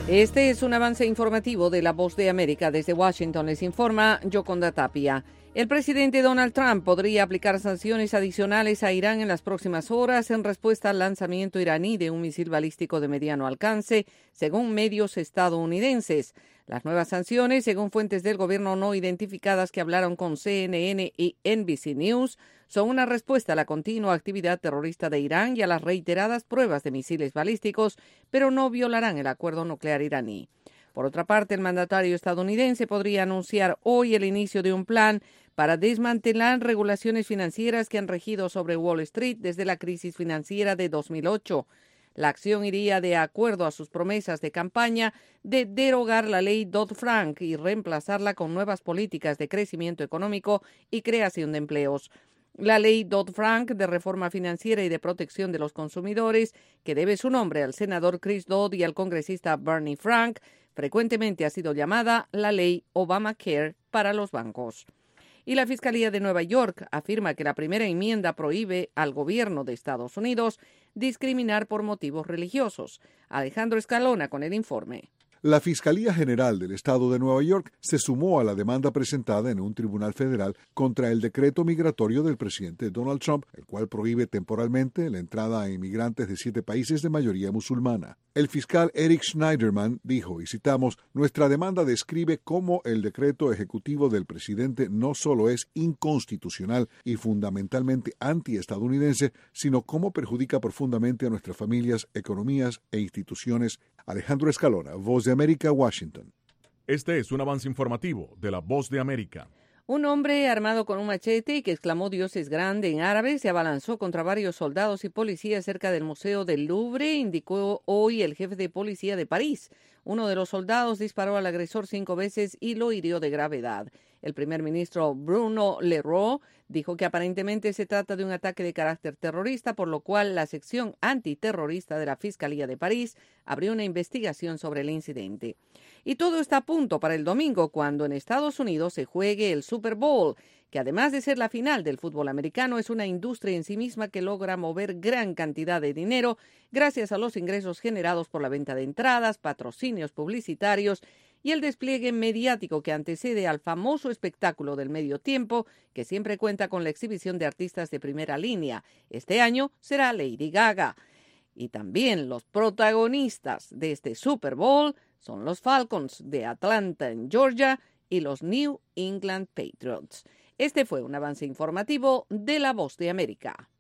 Este es un avance informativo de La Voz de América. Desde Washington les informa Yoconda Tapia. El presidente Donald Trump podría aplicar sanciones adicionales a Irán en las próximas horas en respuesta al lanzamiento iraní de un misil balístico de mediano alcance, según medios estadounidenses. Las nuevas sanciones, según fuentes del gobierno no identificadas que hablaron con CNN y NBC News, son una respuesta a la continua actividad terrorista de Irán y a las reiteradas pruebas de misiles balísticos, pero no violarán el acuerdo nuclear iraní. Por otra parte, el mandatario estadounidense podría anunciar hoy el inicio de un plan para desmantelar regulaciones financieras que han regido sobre Wall Street desde la crisis financiera de 2008. La acción iría de acuerdo a sus promesas de campaña de derogar la ley Dodd-Frank y reemplazarla con nuevas políticas de crecimiento económico y creación de empleos. La ley Dodd-Frank de reforma financiera y de protección de los consumidores, que debe su nombre al senador Chris Dodd y al congresista Bernie Frank, frecuentemente ha sido llamada la ley Obamacare para los bancos. Y la Fiscalía de Nueva York afirma que la primera enmienda prohíbe al gobierno de Estados Unidos discriminar por motivos religiosos. Alejandro Escalona con el informe. La Fiscalía General del Estado de Nueva York se sumó a la demanda presentada en un tribunal federal contra el decreto migratorio del presidente Donald Trump, el cual prohíbe temporalmente la entrada a inmigrantes de 7 países de mayoría musulmana. El fiscal Eric Schneiderman dijo, y citamos, «Nuestra demanda describe cómo el decreto ejecutivo del presidente no solo es inconstitucional y fundamentalmente antiestadounidense, sino cómo perjudica profundamente a nuestras familias, economías e instituciones». Alejandro Escalona, Voz de América, Washington. Este es un avance informativo de La Voz de América. Un hombre armado con un machete y que exclamó «Dios es grande» en árabe se abalanzó contra varios soldados y policías cerca del Museo del Louvre, indicó hoy el jefe de policía de París. Uno de los soldados disparó al agresor 5 veces y lo hirió de gravedad. El primer ministro Bruno Le Roux dijo que aparentemente se trata de un ataque de carácter terrorista, por lo cual la sección antiterrorista de la Fiscalía de París abrió una investigación sobre el incidente. Y todo está a punto para el domingo, cuando en Estados Unidos se juegue el Super Bowl, que además de ser la final del fútbol americano, es una industria en sí misma que logra mover gran cantidad de dinero gracias a los ingresos generados por la venta de entradas, patrocinios publicitarios y el despliegue mediático que antecede al famoso espectáculo del medio tiempo, que siempre cuenta con la exhibición de artistas de primera línea. Este año será Lady Gaga. Y también los protagonistas de este Super Bowl son los Falcons de Atlanta en Georgia y los New England Patriots. Este fue un avance informativo de La Voz de América.